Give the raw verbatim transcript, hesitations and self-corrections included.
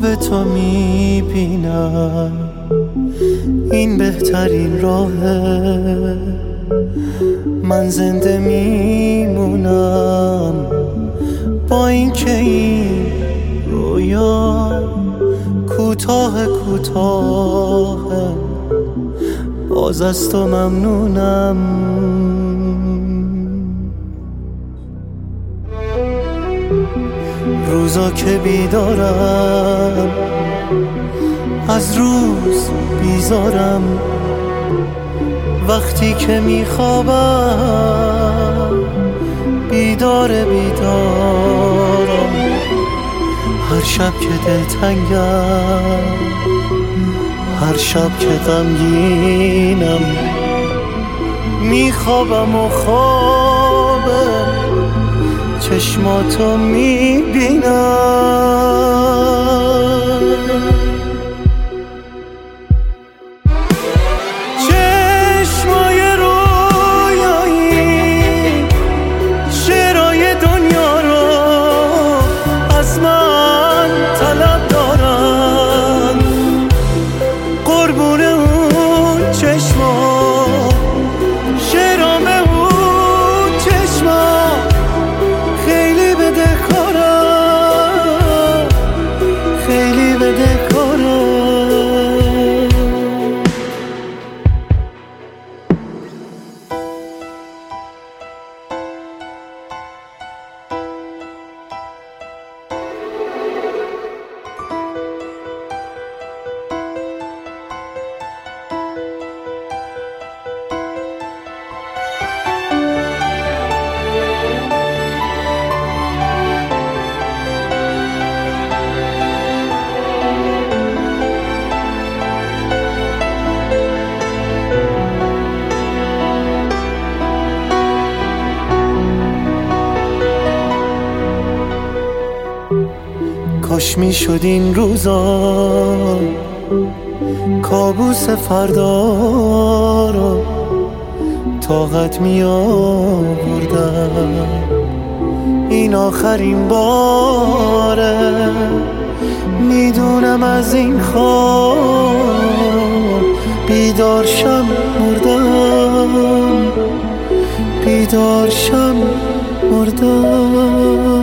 خواب تو میبینم، این بهترین راهه. من زنده میمونم با این که این رویا کوتاه کوتاه، باز از تو ممنونم. روزا که بیدارم از روز بیزارم، وقتی که میخوابم بیدار بیدارم. هر شب که دلتنگم، هر شب که غمگینم، میخوابم و خوابه چشماتو میبینم. چشمای رویایی شعرهای دنیا رو از من طلب دارن، قربون اون چشما شعرام اون چشما خیلی بدهکارم، خیلی بدهکارم. کاش می شد این روزا کابوس فردا رو طاقت می آوردم. این آخرین باره، میدونم از این خواب بیدار شم مردم، بیدار شم مردم.